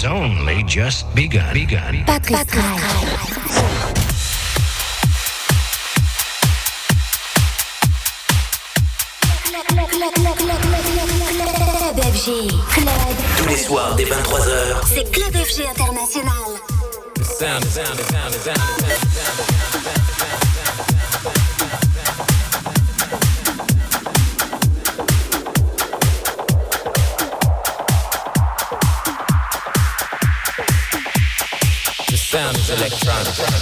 only just begun. Patrick Club FG. Tous les soirs dès 23h. C'est Club FG International. Sound is electronic.